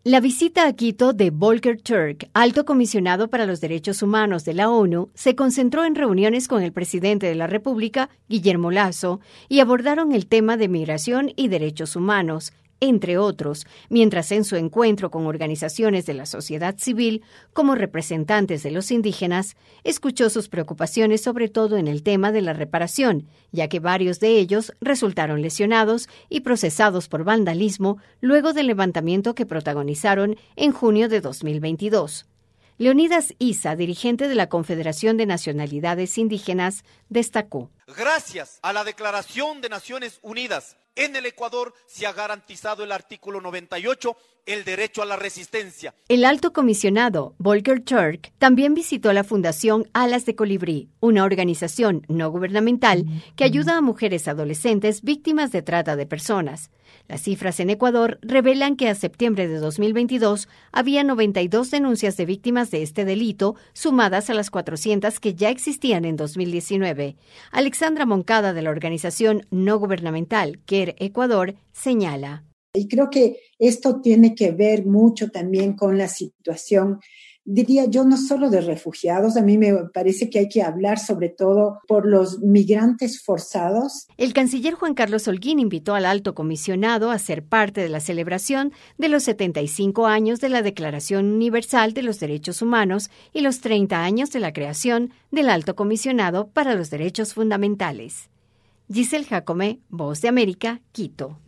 La visita a Quito de Volker Turk, alto comisionado para los derechos humanos de la ONU, se concentró en reuniones con el presidente de la República, Guillermo Lasso, y abordaron el tema de migración y derechos humanos, entre otros, mientras en su encuentro con organizaciones de la sociedad civil, como representantes de los indígenas, escuchó sus preocupaciones sobre todo en el tema de la reparación, ya que varios de ellos resultaron lesionados y procesados por vandalismo luego del levantamiento que protagonizaron en junio de 2022. Leonidas Issa, dirigente de la Confederación de Nacionalidades Indígenas, destacó: Gracias a la Declaración de Naciones Unidas, en el Ecuador se ha garantizado el artículo 98, el derecho a la resistencia. El alto comisionado Volker Turk también visitó la Fundación Alas de Colibrí, una organización no gubernamental que ayuda a mujeres adolescentes víctimas de trata de personas. Las cifras en Ecuador revelan que a septiembre de 2022 había 92 denuncias de víctimas de este delito, sumadas a las 400 que ya existían en 2019. Alexandra Moncada, de la organización no gubernamental CARE Ecuador, señala: Y creo que esto tiene que ver mucho también con la situación, diría yo, no solo de refugiados. A mí me parece que hay que hablar sobre todo por los migrantes forzados. El canciller Juan Carlos Holguín invitó al alto comisionado a ser parte de la celebración de los 75 años de la Declaración Universal de los Derechos Humanos y los 30 años de la creación del Alto Comisionado para los Derechos Fundamentales. Giselle Jacome, Voz de América, Quito.